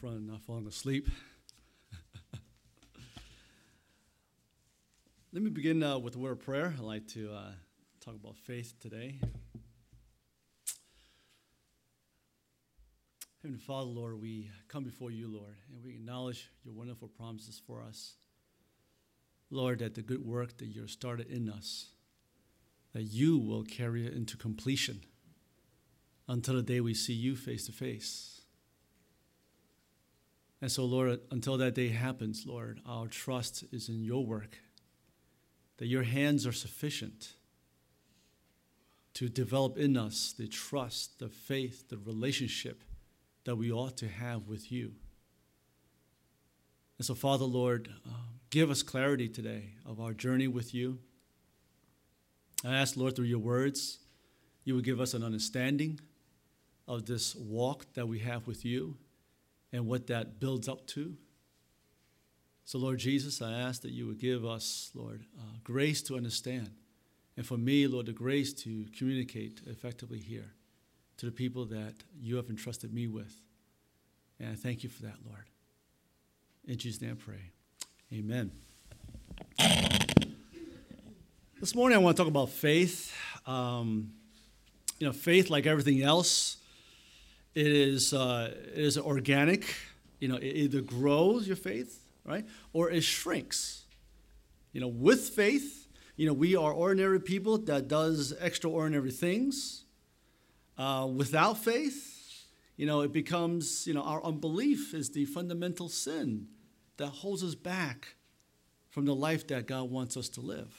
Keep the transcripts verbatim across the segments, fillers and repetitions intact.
front and not falling asleep. Let me begin uh, with a word of prayer. I'd like to uh, talk about faith today. Heavenly Father, Lord, we come before you, Lord, and we acknowledge your wonderful promises for us. Lord, that the good work that you started in us, that you will carry it into completion until the day we see you face to face. And so, Lord, until that day happens, Lord, our trust is in your work, that your hands are sufficient to develop in us the trust, the faith, the relationship that we ought to have with you. And so, Father, Lord, uh, give us clarity today of our journey with you. I ask, Lord, through your words, you would give us an understanding of this walk that we have with you and what that builds up to. So, Lord Jesus, I ask that you would give us, Lord, uh, grace to understand. And for me, Lord, the grace to communicate effectively here to the people that you have entrusted me with. And I thank you for that, Lord. In Jesus' name I pray. Amen. This morning I want to talk about faith. Um, you know, faith, like everything else, it is uh, it is organic. You know, it either grows your faith, right, or it shrinks. You know, with faith, you know, we are ordinary people that does extraordinary things. Uh, without faith, you know, it becomes, you know, our unbelief is the fundamental sin that holds us back from the life that God wants us to live.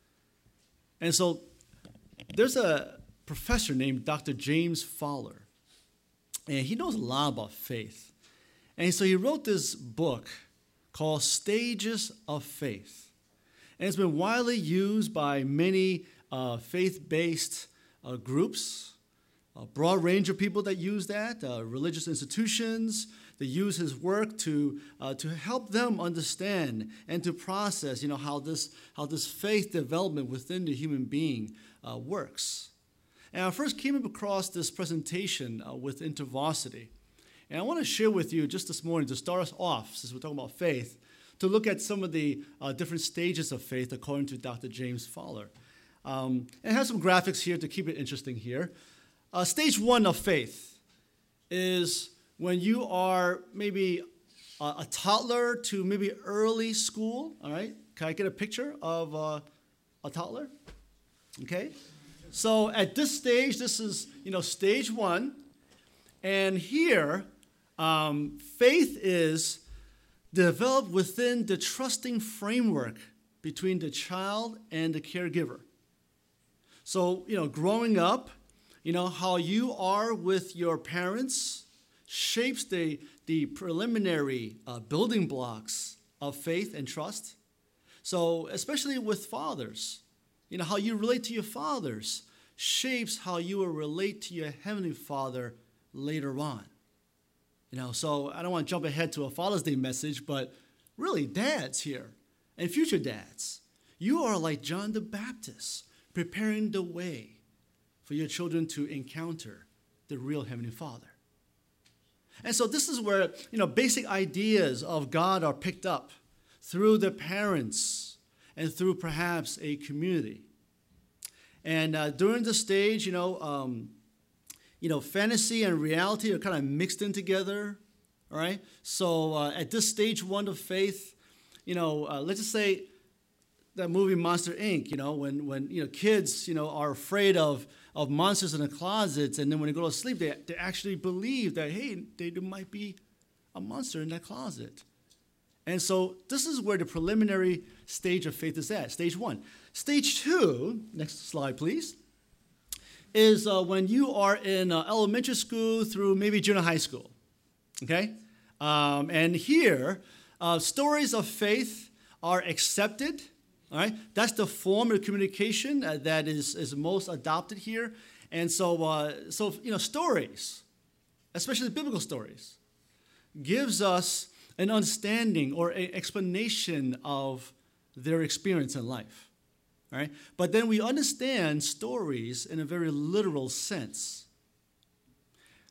And so there's a professor named Doctor James Fowler, and he knows a lot about faith. And so he wrote this book called Stages of Faith. And it's been widely used by many uh, faith-based uh, groups, a broad range of people that use that, uh, religious institutions. They use his work to uh, to help them understand and to process, you know, how this how this faith development within the human being uh, works. And I first came across this presentation uh, with InterVarsity, and I want to share with you just this morning to start us off, since we're talking about faith, to look at some of the uh, different stages of faith according to Doctor James Fowler. Um, and I have some graphics here to keep it interesting here. Uh, stage one of faith is when you are maybe a, a toddler to maybe early school, all right? Can I get a picture of uh, a toddler? Okay. So at this stage, this is, you know, stage one. And here, um, faith is developed within the trusting framework between the child and the caregiver. So, you know, growing up, you know, how you are with your parents shapes the, the preliminary uh, building blocks of faith and trust. So especially with fathers, you know, how you relate to your fathers shapes how you will relate to your Heavenly Father later on. You know, so I don't want to jump ahead to a Father's Day message, but really dads here and future dads, you are like John the Baptist, preparing the way for your children to encounter the real Heavenly Father. And so this is where, you know, basic ideas of God are picked up through the parents and through perhaps a community. And uh, during the stage, you know, um, you know, fantasy and reality are kind of mixed in together, all right? So uh, at this stage one of faith, you know, uh, let's just say that movie Monster Incorporated, you know, when, when you know, kids, you know, are afraid of, of monsters in the closets, and then when they go to sleep, they, they actually believe that, hey, they, there might be a monster in that closet. And so this is where the preliminary stage of faith is at, stage one. Stage two, next slide, please, is uh, when you are in uh, elementary school through maybe junior high school, okay? Um, and here, uh, stories of faith are accepted. All right, that's the form of communication uh, that is, is most adopted here. And so, uh, so you know, stories, especially biblical stories, gives us an understanding or an explanation of their experience in life. All right, but then we understand stories in a very literal sense.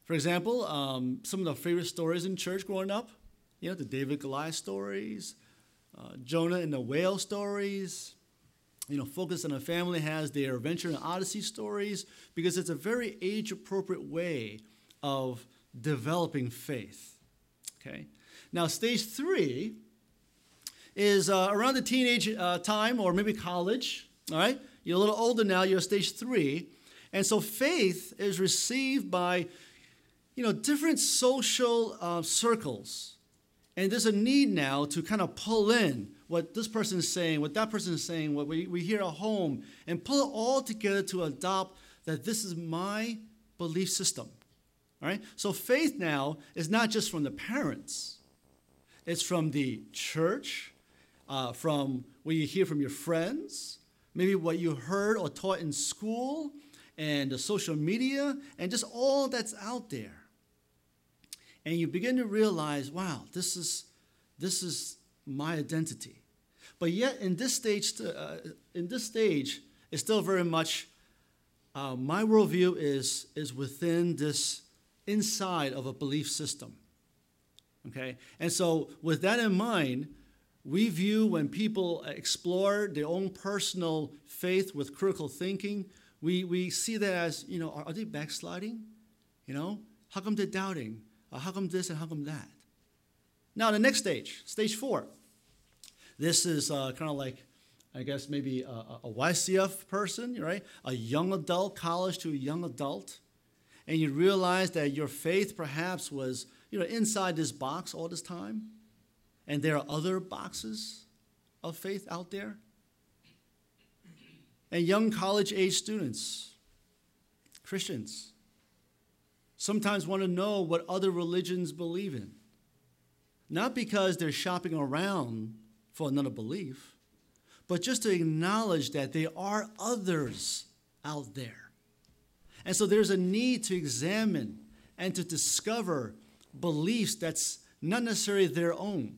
For example, um, some of the favorite stories in church growing up, you know, the David Goliath stories, uh, Jonah and the whale stories. You know, Focus on the Family has their Adventure and Odyssey stories because it's a very age-appropriate way of developing faith. Okay. Now, stage three is uh, around the teenage uh, time or maybe college. All right, you're a little older now. You're stage three, and so faith is received by, you know, different social uh, circles, and there's a need now to kind of pull in what this person is saying, what that person is saying, what we, we hear at home, and pull it all together to adopt that this is my belief system. All right? So faith now is not just from the parents. It's from the church, uh, from what you hear from your friends, maybe what you heard or taught in school, and the social media, and just all that's out there. And you begin to realize, wow, this is this is my identity. But yet, in this stage, uh, in this stage, it's still very much uh, my worldview is is within this inside of a belief system. Okay, and so with that in mind, we view when people explore their own personal faith with critical thinking, we we see that as, you know, are, are they backsliding? You know, how come they're doubting? Uh, how come this and how come that? Now, the next stage, stage four. This is uh, kind of like, I guess, maybe a, a Y C F person, right? A young adult, college to a young adult. And you realize that your faith perhaps was, you know, inside this box all this time. And there are other boxes of faith out there. And young college-age students, Christians, sometimes want to know what other religions believe in. Not because they're shopping around for another belief, but just to acknowledge that there are others out there. And so there's a need to examine and to discover beliefs that's not necessarily their own.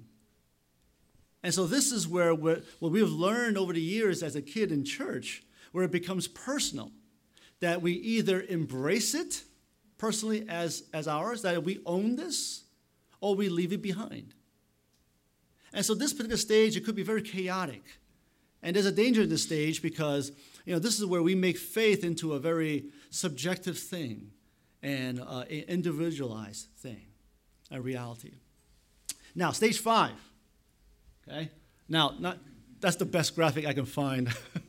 And so this is where what we've learned over the years as a kid in church, where it becomes personal, that we either embrace it personally as, as ours, that we own this, or we leave it behind. And so this particular stage, it could be very chaotic. And there's a danger in this stage because, you know, this is where we make faith into a very subjective thing and uh, an individualized thing, a reality. Now, stage five, okay? Now, not that's the best graphic I can find.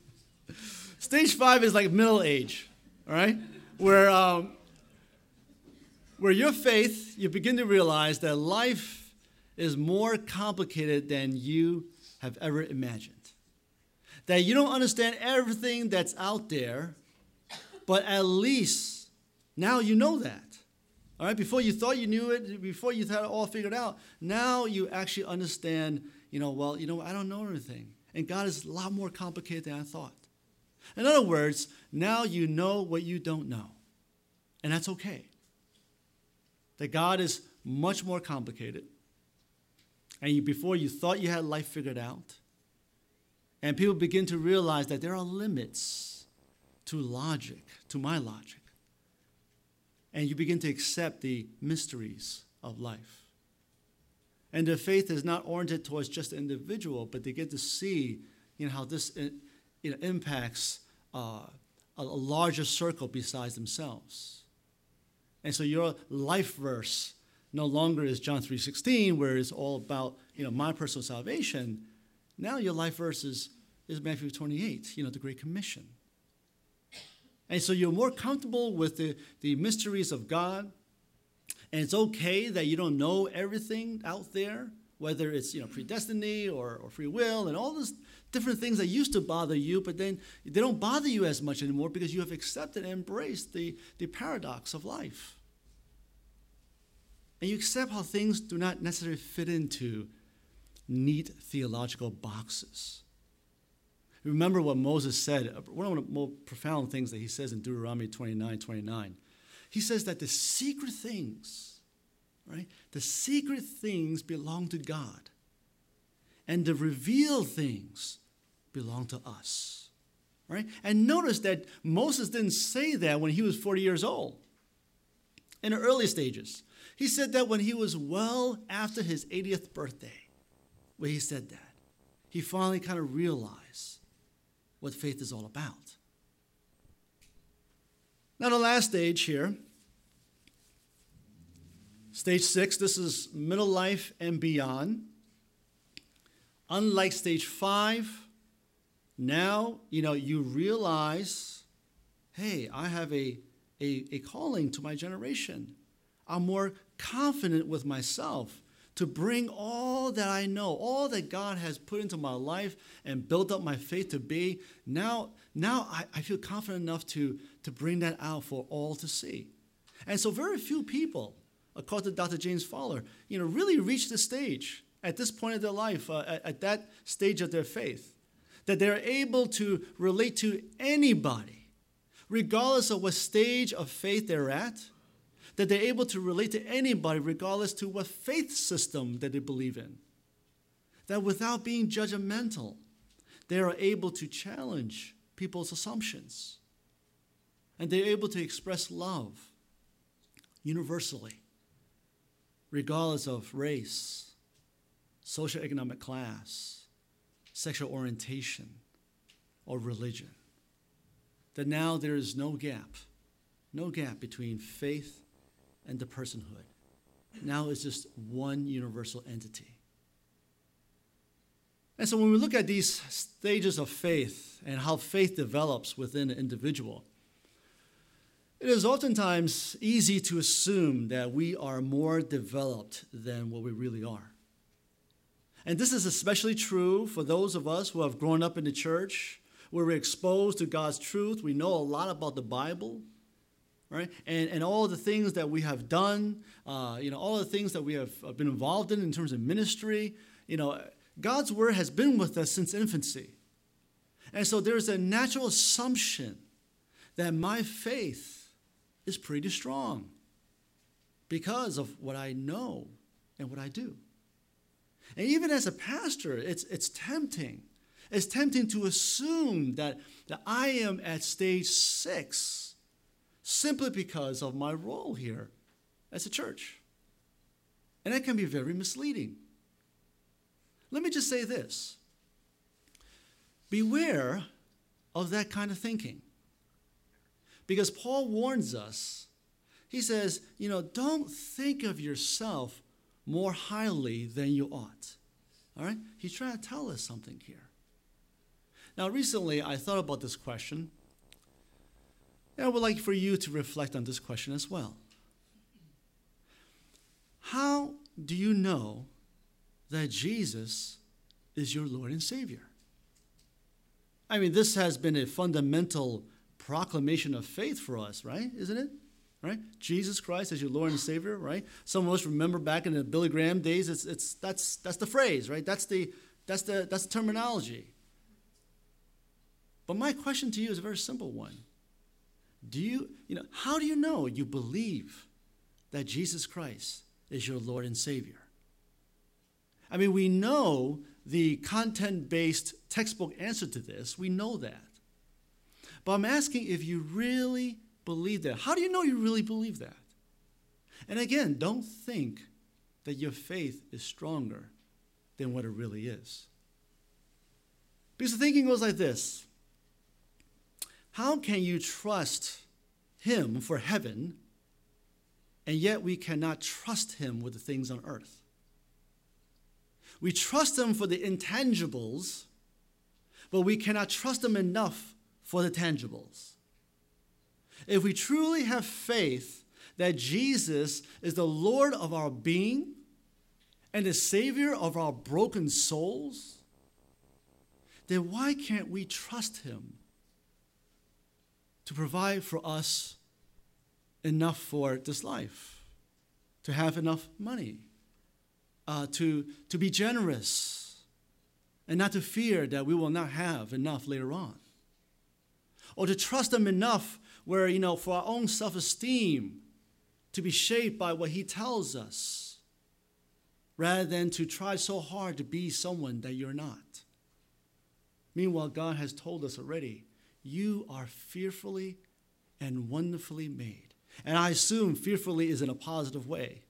Stage five is like middle age, all right? Where, um, where your faith, you begin to realize that life is more complicated than you have ever imagined. That you don't understand everything that's out there, but at least now you know that. All right, before you thought you knew it, before you had it all figured out, now you actually understand, you know, well, you know, I don't know everything. And God is a lot more complicated than I thought. In other words, now you know what you don't know. And that's okay. That God is much more complicated. And you, before you thought you had life figured out, and people begin to realize that there are limits to logic, to my logic. And you begin to accept the mysteries of life. And their faith is not oriented towards just the individual, but they get to see, you know, how this, you know, impacts uh, a, a larger circle besides themselves. And so your life verse no longer is John three sixteen, where it's all about, you know, my personal salvation. Now your life verse is, is Matthew twenty-eight, you know, the Great Commission. And so you're more comfortable with the, the mysteries of God. And it's okay that you don't know everything out there, whether it's, you know, predestiny or, or free will and all those different things that used to bother you, but then they don't bother you as much anymore because you have accepted and embraced the, the paradox of life. And you accept how things do not necessarily fit into neat theological boxes. Remember what Moses said, one of the more profound things that he says in Deuteronomy twenty-nine twenty-nine. He says that the secret things, right, the secret things belong to God, and the revealed things belong to us, right? And notice that Moses didn't say that when he was forty years old. in the early stages. He said that when he was well after his eightieth birthday, when he said that, he finally kind of realized what faith is all about. Now, the last stage here, stage six, this is middle life and beyond. Unlike stage five, now, you know, you realize, hey, I have a, a, a calling to my generation. I'm more confident with myself to bring all that I know, all that God has put into my life and built up my faith to be. Now, now I, I feel confident enough to, to bring that out for all to see. And so very few people, according to Doctor James Fowler, you know, really reach this stage at this point of their life, uh, at, at that stage of their faith, that they're able to relate to anybody, regardless of what stage of faith they're at, that they're able to relate to anybody regardless to what faith system that they believe in. That without being judgmental, they are able to challenge people's assumptions. And they're able to express love universally, regardless of race, socioeconomic class, sexual orientation, or religion. That now there is no gap, no gap between faith and the personhood. Now it's just one universal entity. And so when we look at these stages of faith and how faith develops within an individual, it is oftentimes easy to assume that we are more developed than what we really are. And this is especially true for those of us who have grown up in the church, where we're exposed to God's truth. We know a lot about the Bible. Right? And, and all the things that we have done, uh, you know, all the things that we have been involved in in terms of ministry, you know, God's word has been with us since infancy. And so there's a natural assumption that my faith is pretty strong because of what I know and what I do. And even as a pastor, it's, it's tempting. It's tempting to assume that, that I am at stage six simply because of my role here as a church. And that can be very misleading. Let me just say this. Beware of that kind of thinking. Because Paul warns us. He says, you know, don't think of yourself more highly than you ought. All right? He's trying to tell us something here. Now, recently, I thought about this question. And I would like for you to reflect on this question as well. How do you know that Jesus is your Lord and Savior? I mean, this has been a fundamental proclamation of faith for us, right? Isn't it? Right? Jesus Christ as your Lord and Savior, right? Some of us remember back in the Billy Graham days, it's it's that's that's the phrase, right? That's the that's the that's the terminology. But my question to you is a very simple one. Do you, you know, how do you know you believe that Jesus Christ is your Lord and Savior? I mean, we know the content-based textbook answer to this. We know that. But I'm asking if you really believe that. How do you know you really believe that? And again, don't think that your faith is stronger than what it really is. Because the thinking goes like this. How can you trust him for heaven, and yet we cannot trust him with the things on earth? We trust him for the intangibles, but we cannot trust him enough for the tangibles. If we truly have faith that Jesus is the Lord of our being and the Savior of our broken souls, then why can't we trust him to provide for us enough for this life, to have enough money, uh, to, to be generous, and not to fear that we will not have enough later on? Or to trust him enough where, you know, for our own self-esteem, to be shaped by what he tells us, rather than to try so hard to be someone that you're not. Meanwhile, God has told us already, you are fearfully and wonderfully made. And I assume fearfully is in a positive way.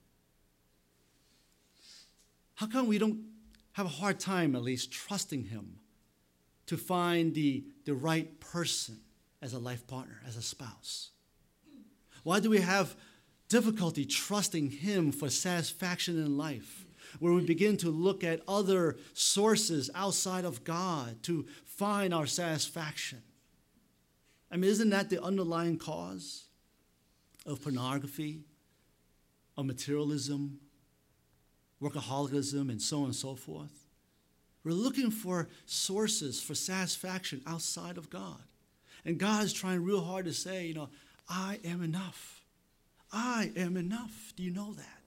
How come we don't have a hard time at least trusting him to find the, the right person as a life partner, as a spouse? Why do we have difficulty trusting him for satisfaction in life, where we begin to look at other sources outside of God to find our satisfaction? I mean, isn't that the underlying cause of pornography, of materialism, workaholism, and so on and so forth? We're looking for sources for satisfaction outside of God. And God is trying real hard to say, you know, I am enough. I am enough. Do you know that?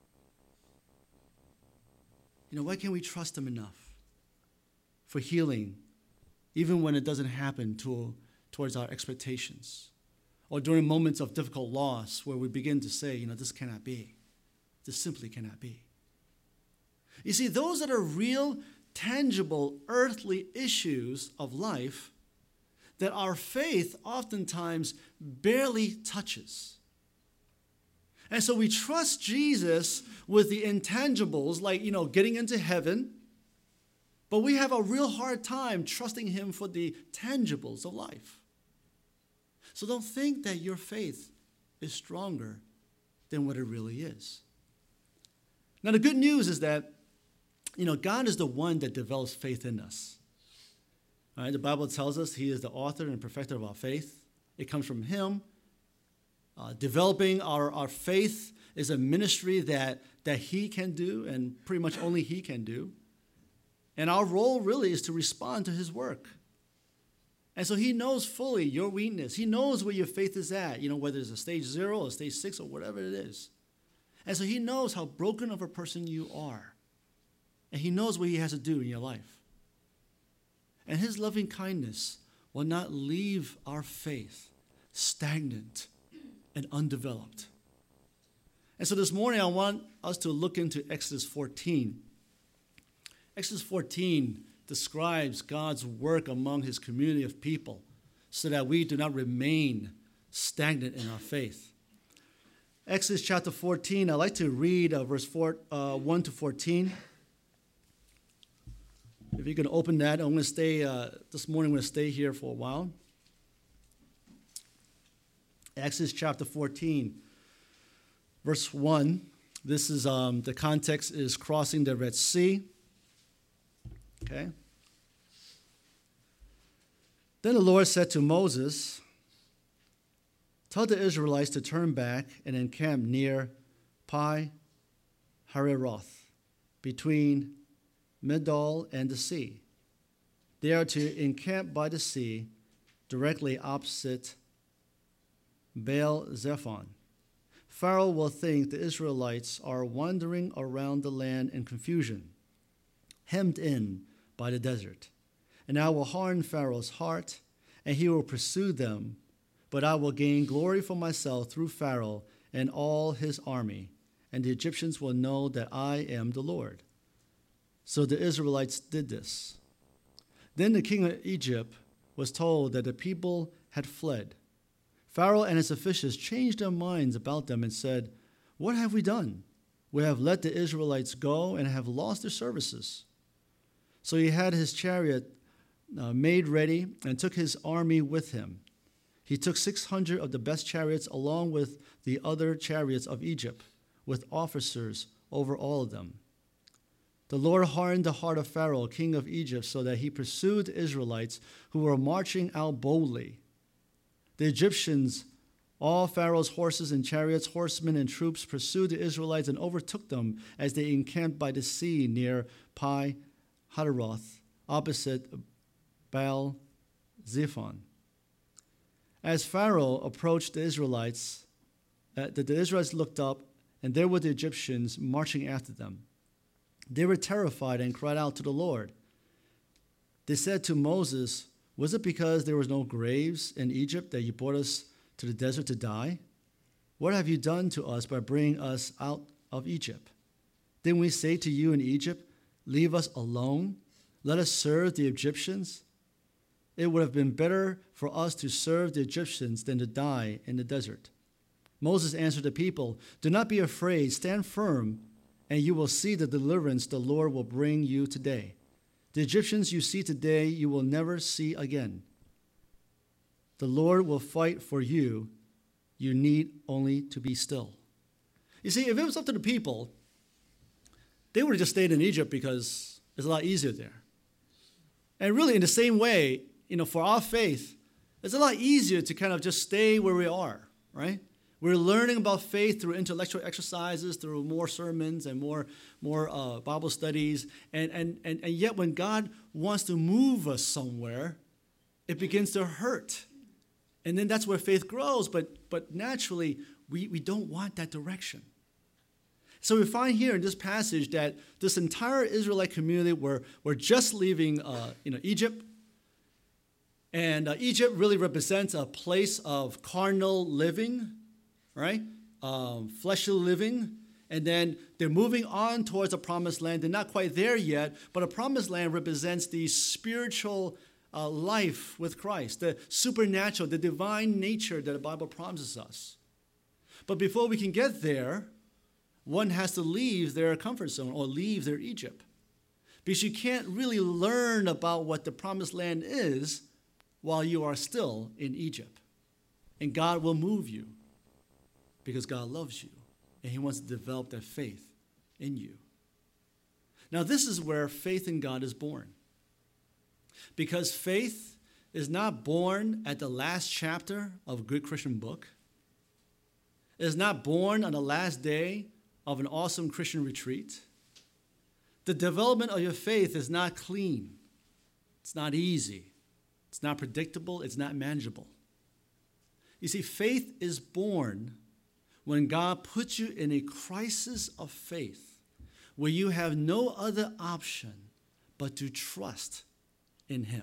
You know, why can't we trust him enough for healing, even when it doesn't happen to, towards our expectations? Or during moments of difficult loss where we begin to say, you know, this cannot be. This simply cannot be. You see, those that are real, tangible, earthly issues of life that our faith oftentimes barely touches. And so we trust Jesus with the intangibles, like, you know, getting into heaven, but we have a real hard time trusting him for the tangibles of life. So don't think that your faith is stronger than what it really is. Now, the good news is that, you know, God is the one that develops faith in us. All right, the Bible tells us he is the author and perfecter of our faith. It comes from him. Uh, developing our, our faith is a ministry that, that he can do, and pretty much only he can do. And our role really is to respond to his work. And so he knows fully your weakness. He knows where your faith is at, you know, whether it's a stage zero or stage six or whatever it is. And so he knows how broken of a person you are. And he knows what he has to do in your life. And his loving kindness will not leave our faith stagnant and undeveloped. And so this morning I want us to look into Exodus fourteen. Exodus fourteen describes God's work among his community of people so that we do not remain stagnant in our faith. Exodus chapter fourteen, I'd like to read uh, verse four, uh, one to fourteen. If you can open that, I'm going to stay, uh, this morning I'm going to stay here for a while. Exodus chapter fourteen, verse one. This is, um, the context is crossing the Red Sea. Okay. Then the Lord said to Moses, tell the Israelites to turn back and encamp near Pi Hahiroth, between Migdol and the sea. They are to encamp by the sea, directly opposite Baal Zephon. Pharaoh will think the Israelites are wandering around the land in confusion, hemmed in by the desert. And I will harden Pharaoh's heart, and he will pursue them, but I will gain glory for myself through Pharaoh and all his army, and the Egyptians will know that I am the Lord. So the Israelites did this. Then the king of Egypt was told that the people had fled. Pharaoh and his officials changed their minds about them and said, what have we done? We have let the Israelites go and have lost their services. So he had his chariot uh, made ready and took his army with him. He took six hundred of the best chariots along with the other chariots of Egypt, with officers over all of them. The Lord hardened the heart of Pharaoh, king of Egypt, so that he pursued the Israelites who were marching out boldly. The Egyptians, all Pharaoh's horses and chariots, horsemen and troops, pursued the Israelites and overtook them as they encamped by the sea near Pi Hahiroth, opposite Baal Zephon. As Pharaoh approached the Israelites, uh, the, the Israelites looked up, and there were the Egyptians marching after them. They were terrified and cried out to the Lord. They said to Moses, was it because there was no graves in Egypt that you brought us to the desert to die? What have you done to us by bringing us out of Egypt? Didn't we say to you in Egypt, leave us alone, let us serve the Egyptians? It would have been better for us to serve the Egyptians than to die in the desert. Moses answered the people, "Do not be afraid, stand firm, and you will see the deliverance the Lord will bring you today. The Egyptians you see today, you will never see again. The Lord will fight for you. You need only to be still." You see, if it was up to the people, they would have just stayed in Egypt because it's a lot easier there. And really, in the same way, you know, for our faith, it's a lot easier to kind of just stay where we are, right? We're learning about faith through intellectual exercises, through more sermons and more, more uh, Bible studies. And, and, and, and yet when God wants to move us somewhere, it begins to hurt. And then that's where faith grows. But, but naturally, we, we don't want that direction. So we find here in this passage that this entire Israelite community were, were just leaving uh, you know, Egypt. And uh, Egypt really represents a place of carnal living, right? Um, fleshly living. And then they're moving on towards the promised land. They're not quite there yet, but a promised land represents the spiritual uh, life with Christ, the supernatural, the divine nature that the Bible promises us. But before we can get there, one has to leave their comfort zone or leave their Egypt. Because you can't really learn about what the promised land is while you are still in Egypt. And God will move you because God loves you and he wants to develop that faith in you. Now, this is where faith in God is born. Because faith is not born at the last chapter of a good Christian book. It is not born on the last day of an awesome Christian retreat. The development of your faith is not clean. It's not easy. It's not predictable. It's not manageable. You see, faith is born when God puts you in a crisis of faith where you have no other option but to trust in him.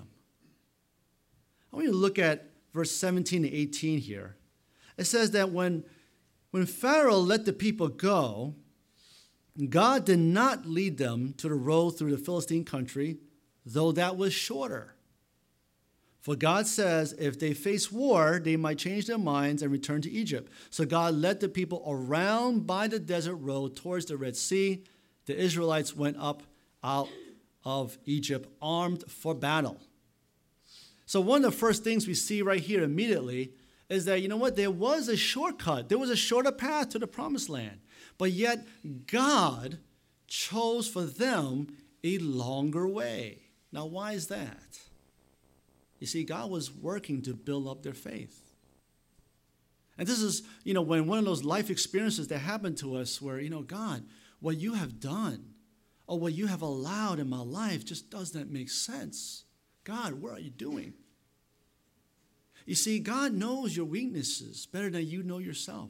I want you to look at verse seventeen to eighteen here. It says that when, when Pharaoh let the people go, God did not lead them to the road through the Philistine country, though that was shorter. For God says if they face war, they might change their minds and return to Egypt. So God led the people around by the desert road towards the Red Sea. The Israelites went up out of Egypt armed for battle. So one of the first things we see right here immediately is that, you know what, there was a shortcut. There was a shorter path to the promised land. But yet God chose for them a longer way. Now, why is that? You see, God was working to build up their faith. And this is, you know, when one of those life experiences that happen to us where, you know, God, what you have done or what you have allowed in my life just doesn't make sense. God, what are you doing? You see, God knows your weaknesses better than you know yourself.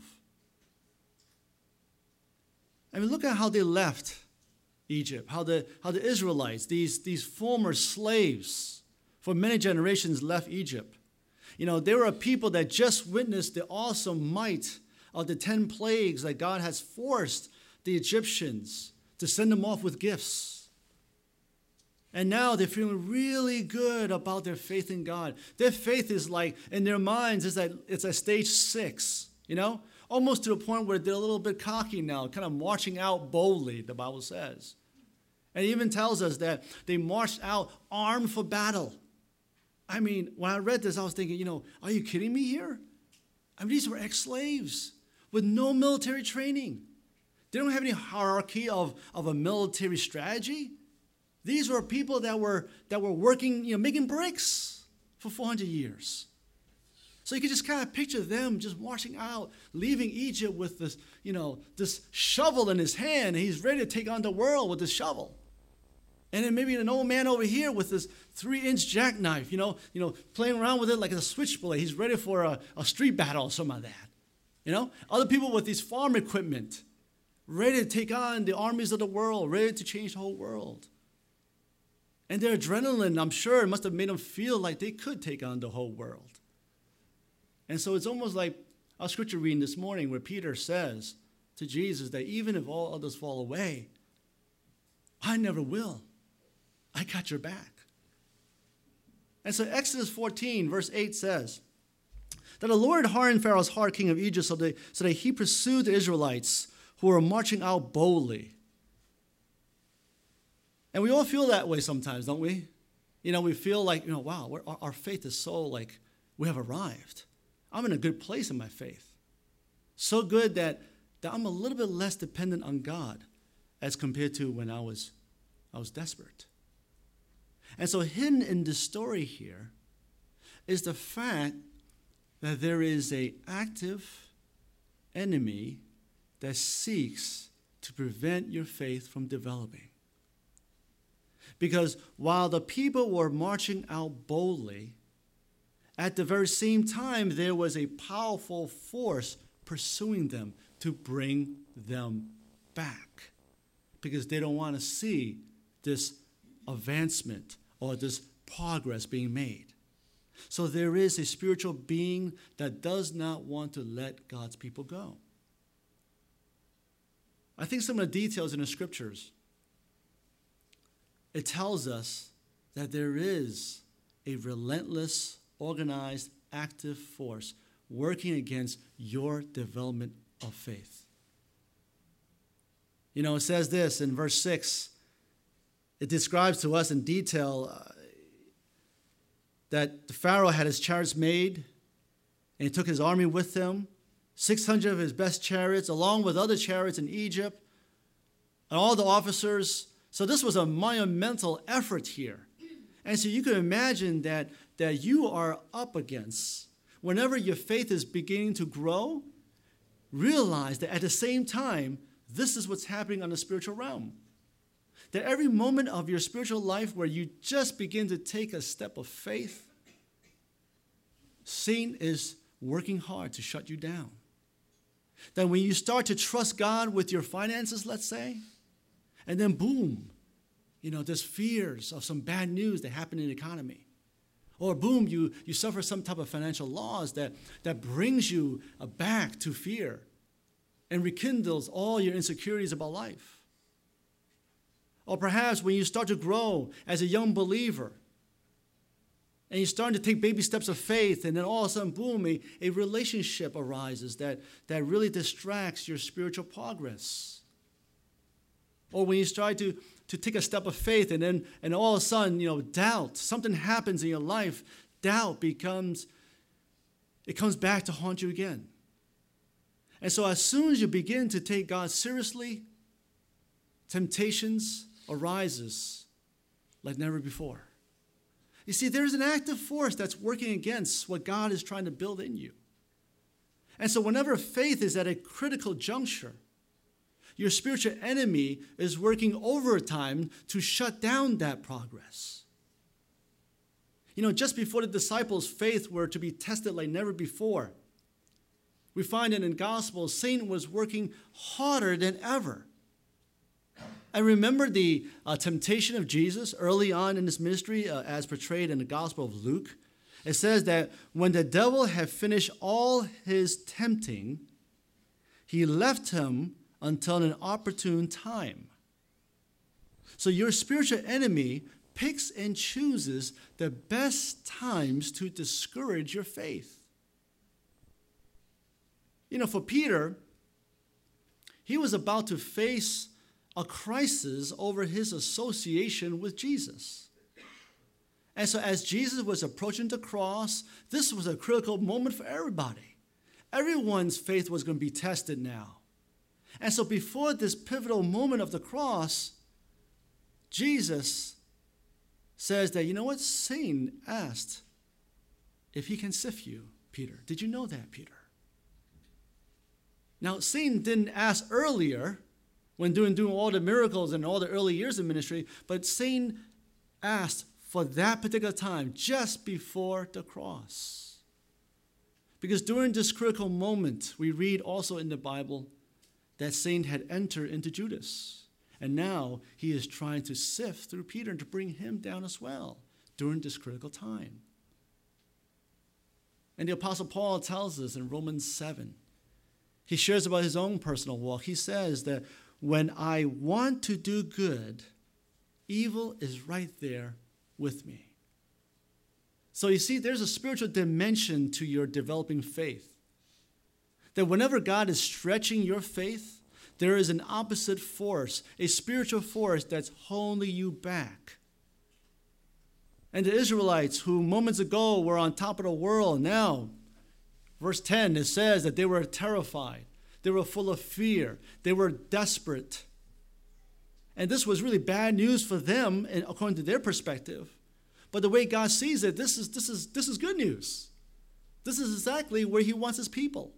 I mean, look at how they left Egypt, how the, how the Israelites, these, these former slaves, for many generations left Egypt. You know, they were a people that just witnessed the awesome might of the ten plagues that God has forced the Egyptians to send them off with gifts. And now they're feeling really good about their faith in God. Their faith is like, in their minds, is that it's at stage six, you know, almost to the point where they're a little bit cocky now, kind of marching out boldly, the Bible says. And it even tells us that they marched out armed for battle. I mean, when I read this, I was thinking, you know, are you kidding me here? I mean, these were ex-slaves with no military training. They don't have any hierarchy of, of a military strategy. These were people that were that were working, you know, making bricks for four hundred years. So you can just kind of picture them just marching out, leaving Egypt with this, you know, this shovel in his hand. And he's ready to take on the world with this shovel. And then maybe an old man over here with this three-inch jackknife, you know, you know, playing around with it like a switchblade. He's ready for a, a street battle or something like that. You know, other people with these farm equipment, ready to take on the armies of the world, ready to change the whole world. And their adrenaline, I'm sure, must have made them feel like they could take on the whole world. And so it's almost like our scripture reading this morning where Peter says to Jesus that even if all others fall away, I never will. I got your back. And so Exodus fourteen, verse eight says, That the Lord hardened Pharaoh's heart, king of Egypt, so that, so that he pursued the Israelites who were marching out boldly. And we all feel that way sometimes, don't we? You know, we feel like, you know, wow, we're, our, our faith is so like, we have arrived. I'm in a good place in my faith. So good that, that I'm a little bit less dependent on God as compared to when I was, I was desperate. And so hidden in this story here is the fact that there is an active enemy that seeks to prevent your faith from developing. Because while the people were marching out boldly, at the very same time, there was a powerful force pursuing them to bring them back. Because they don't want to see this advancement or this progress being made. So there is a spiritual being that does not want to let God's people go. I think some of the details in the scriptures, it tells us that there is a relentless, organized, active force working against your development of faith. You know, it says this in verse six. It describes to us in detail uh, that the Pharaoh had his chariots made, and he took his army with him, six hundred of his best chariots, along with other chariots in Egypt, and all the officers. So this was a monumental effort here. And so you can imagine that, that you are up against, whenever your faith is beginning to grow, realize that at the same time, this is what's happening on the spiritual realm. That every moment of your spiritual life where you just begin to take a step of faith, Satan is working hard to shut you down. That when you start to trust God with your finances, let's say, and then boom, you know, there's fears of some bad news that happened in the economy. Or boom, you, you suffer some type of financial loss that, that brings you back to fear and rekindles all your insecurities about life. Or perhaps when you start to grow as a young believer and you're starting to take baby steps of faith, and then all of a sudden, boom, a, a relationship arises that, that really distracts your spiritual progress. Or when you start to, to take a step of faith and then and all of a sudden, you know, doubt, something happens in your life, doubt becomes, it comes back to haunt you again. And so as soon as you begin to take God seriously, temptations arises like never before. You see, there's an active force that's working against what God is trying to build in you. And so whenever faith is at a critical juncture, your spiritual enemy is working overtime to shut down that progress. You know, just before the disciples' faith were to be tested like never before, we find that in the Gospels, Satan was working harder than ever. And remember the uh, temptation of Jesus early on in his ministry, uh, as portrayed in the Gospel of Luke. It says that when the devil had finished all his tempting, he left him until an opportune time. So your spiritual enemy picks and chooses the best times to discourage your faith. You know, for Peter, he was about to face a crisis over his association with Jesus. And so as Jesus was approaching the cross, this was a critical moment for everybody. Everyone's faith was going to be tested now. And so before this pivotal moment of the cross, Jesus says that, you know what? Satan asked if he can sift you, Peter. Did you know that, Peter? Now, Satan didn't ask earlier when doing, doing all the miracles and all the early years of ministry, but Satan asked for that particular time, just before the cross. Because during this critical moment, we read also in the Bible that Satan had entered into Judas. And now he is trying to sift through Peter and to bring him down as well during this critical time. And the Apostle Paul tells us in Romans seven, he shares about his own personal walk. He says that when I want to do good, evil is right there with me. So you see, there's a spiritual dimension to your developing faith. That whenever God is stretching your faith, there is an opposite force, a spiritual force that's holding you back. And the Israelites, who moments ago were on top of the world, now, verse ten, it says that they were terrified. They were full of fear. They were desperate. And this was really bad news for them, according to their perspective. But the way God sees it, this is, this is, this is good news. This is exactly where he wants his people.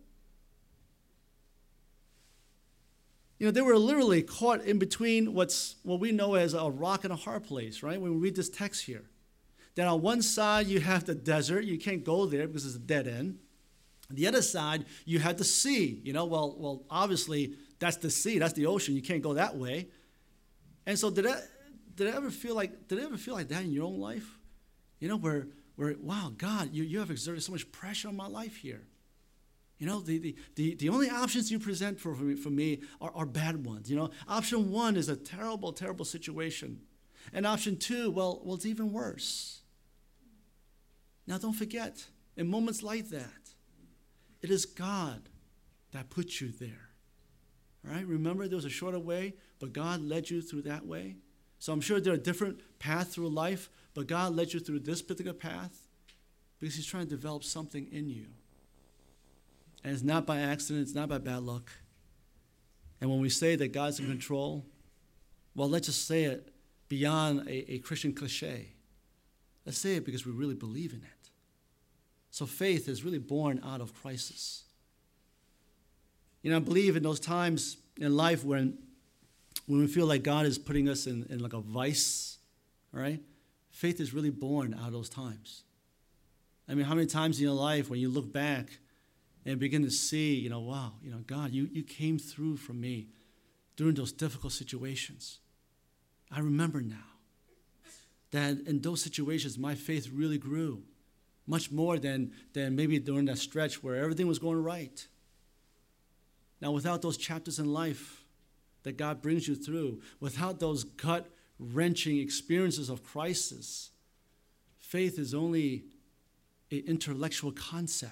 You know, they were literally caught in between what's what we know as a rock and a hard place, right? When we read this text here. That on one side you have the desert, you can't go there because it's a dead end. On the other side, you have the sea. You know, well, well, obviously that's the sea, that's the ocean. You can't go that way. And so did I, did I ever feel like did I ever feel like that in your own life? You know, where where wow, God, you, you have exerted so much pressure on my life here. You know, the, the, the, the only options you present for, for me, for me are, are bad ones. You know, option one is a terrible, terrible situation. And option two, well, well, it's even worse. Now, don't forget, in moments like that, it is God that puts you there. All right? Remember, there was a shorter way, but God led you through that way. So I'm sure there are different paths through life, but God led you through this particular path because he's trying to develop something in you. And it's not by accident, it's not by bad luck. And when we say that God's in control, well, let's just say it beyond a, a Christian cliche. Let's say it because we really believe in it. So faith is really born out of crisis. You know, I believe in those times in life when, when we feel like God is putting us in, in like a vice, all right? Faith is really born out of those times. I mean, how many times in your life when you look back and begin to see, you know, wow, you know, God, you, you came through for me during those difficult situations. I remember now that in those situations, my faith really grew much more than, than maybe during that stretch where everything was going right. Now, without those chapters in life that God brings you through, without those gut-wrenching experiences of crisis, faith is only an intellectual concept.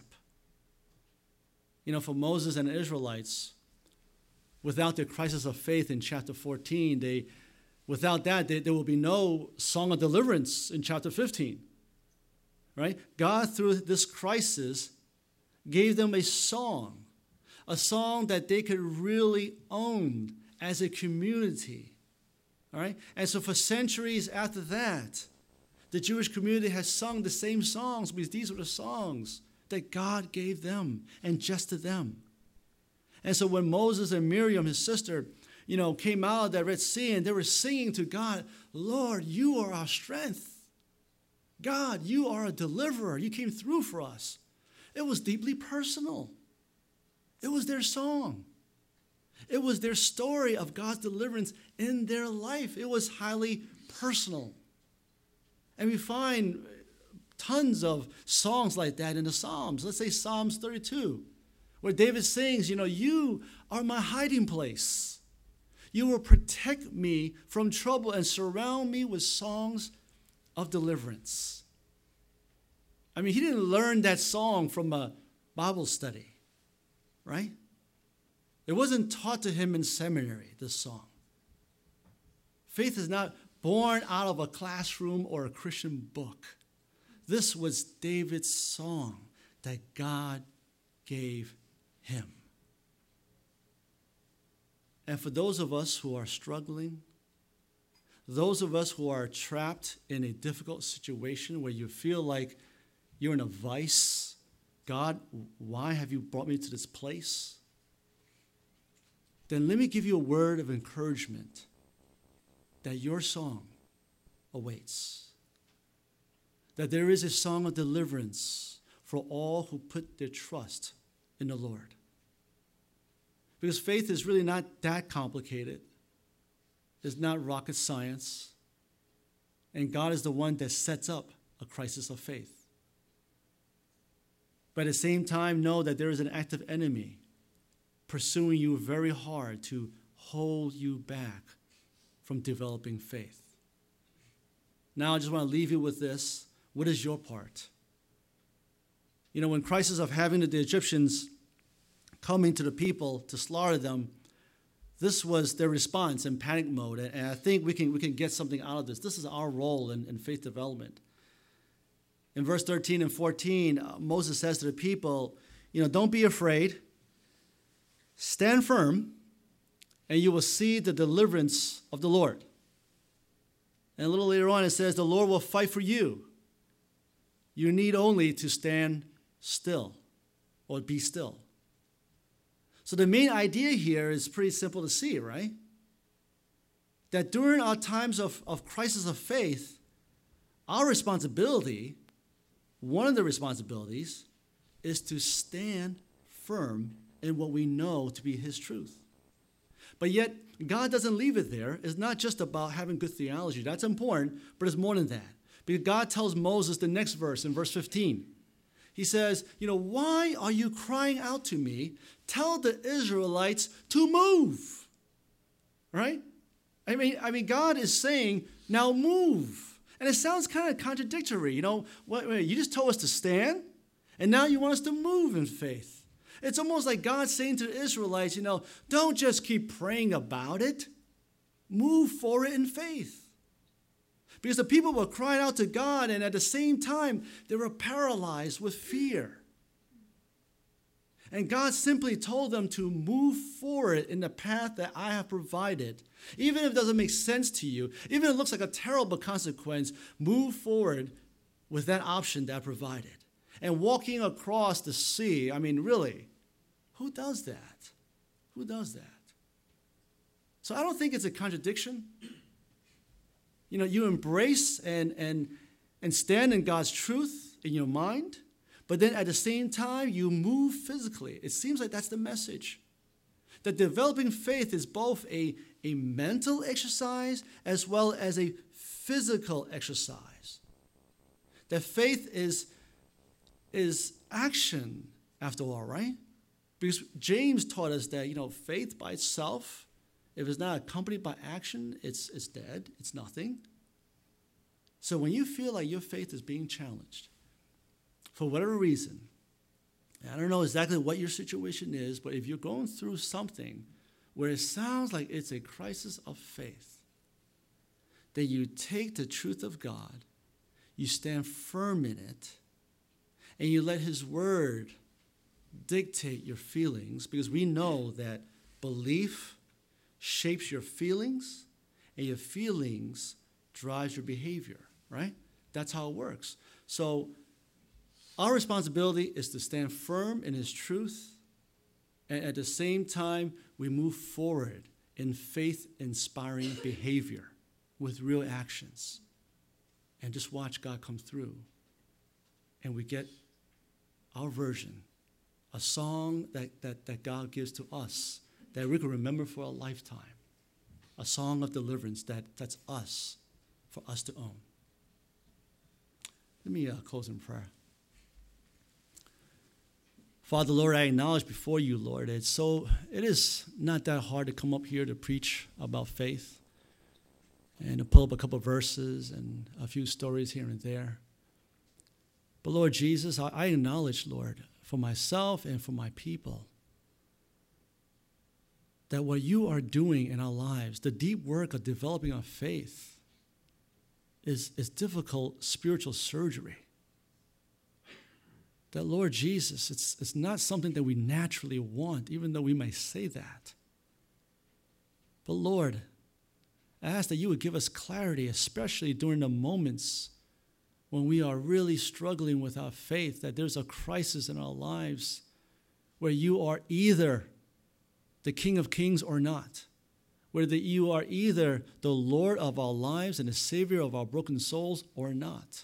You know, for Moses and the Israelites, without their crisis of faith in chapter fourteen, they, without that, they, there will be no song of deliverance in chapter fifteen. Right? God, through this crisis, gave them a song, a song that they could really own as a community. All right? And so for centuries after that, the Jewish community has sung the same songs because these were the songs that God gave them and just to them. And so when Moses and Miriam, his sister, you know, came out of that Red Sea and they were singing to God, Lord, you are our strength. God, you are a deliverer. You came through for us. It was deeply personal. It was their song. It was their story of God's deliverance in their life. It was highly personal. And we find tons of songs like that in the Psalms. Let's say Psalms thirty-two, where David sings, you know, you are my hiding place. You will protect me from trouble and surround me with songs of deliverance. I mean, he didn't learn that song from a Bible study, right? It wasn't taught to him in seminary, this song. Faith is not born out of a classroom or a Christian book. This was David's song that God gave him. And for those of us who are struggling, those of us who are trapped in a difficult situation where you feel like you're in a vice, God, why have you brought me to this place? Then let me give you a word of encouragement that your song awaits. That there is a song of deliverance for all who put their trust in the Lord. Because faith is really not that complicated. It's not rocket science. And God is the one that sets up a crisis of faith. But at the same time, know that there is an active enemy pursuing you very hard to hold you back from developing faith. Now, I just want to leave you with this. What is your part? You know, when crisis of having the Egyptians coming to the people to slaughter them, this was their response in panic mode. And I think we can we can get something out of this. This is our role in, in faith development. In verse thirteen and fourteen, uh, Moses says to the people, you know, don't be afraid. Stand firm, and you will see the deliverance of the Lord. And a little later on, it says, the Lord will fight for you. You need only to stand still or be still. So the main idea here is pretty simple to see, right? That during our times of, of crisis of faith, our responsibility, one of the responsibilities, is to stand firm in what we know to be his truth. But yet, God doesn't leave it there. It's not just about having good theology. That's important, but it's more than that. Because God tells Moses the next verse in verse fifteen. He says, you know, why are you crying out to me? Tell the Israelites to move. Right? I mean, I mean, God is saying, now move. And it sounds kind of contradictory. You know, wait, wait, you just told us to stand, and now you want us to move in faith. It's almost like God saying to the Israelites, you know, don't just keep praying about it. Move forward in faith. Because the people were crying out to God, and at the same time, they were paralyzed with fear. And God simply told them to move forward in the path that I have provided. Even if it doesn't make sense to you, even if it looks like a terrible consequence, move forward with that option that I provided. And walking across the sea, I mean, really, who does that? Who does that? So I don't think it's a contradiction. You know, you embrace and, and, and stand in God's truth in your mind, but then at the same time, you move physically. It seems like that's the message. That developing faith is both a, a mental exercise as well as a physical exercise. That faith is is action, after all, right? Because James taught us that, you know, faith by itself, if it's not accompanied by action, it's, it's dead, it's nothing. So when you feel like your faith is being challenged, for whatever reason, I don't know exactly what your situation is, but if you're going through something where it sounds like it's a crisis of faith, that you take the truth of God, you stand firm in it, and you let his word dictate your feelings, because we know that belief shapes your feelings, and your feelings drives your behavior, right? That's how it works. So our responsibility is to stand firm in his truth, and at the same time, we move forward in faith-inspiring behavior with real actions. And just watch God come through. And we get our version, a song that, that, that God gives to us that we can remember for a lifetime, a song of deliverance that, that's us, for us to own. Let me uh, close in prayer. Father, Lord, I acknowledge before you, Lord, it's so, it is not that hard to come up here to preach about faith and to pull up a couple of verses and a few stories here and there. But Lord Jesus, I acknowledge, Lord, for myself and for my people, that what you are doing in our lives, the deep work of developing our faith, is, is difficult spiritual surgery. That, Lord Jesus, it's, it's not something that we naturally want, even though we may say that. But Lord, I ask that you would give us clarity, especially during the moments when we are really struggling with our faith, that there's a crisis in our lives where you are either the King of Kings or not, where the, you are either the Lord of our lives and the Savior of our broken souls or not.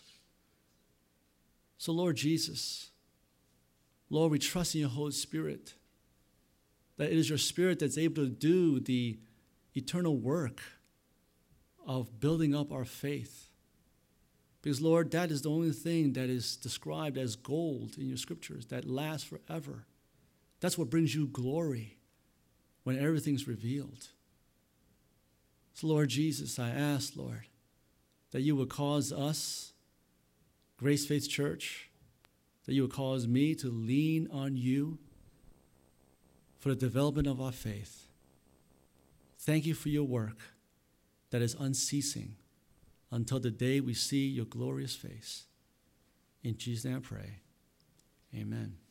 So Lord Jesus, Lord, we trust in your Holy Spirit, that it is your Spirit that's able to do the eternal work of building up our faith. Because, Lord, that is the only thing that is described as gold in your scriptures, that lasts forever. That's what brings you glory when everything's revealed. So, Lord Jesus, I ask, Lord, that you would cause us, Grace Faith Church, that you would cause me to lean on you for the development of our faith. Thank you for your work that is unceasing until the day we see your glorious face. In Jesus' name I pray. Amen.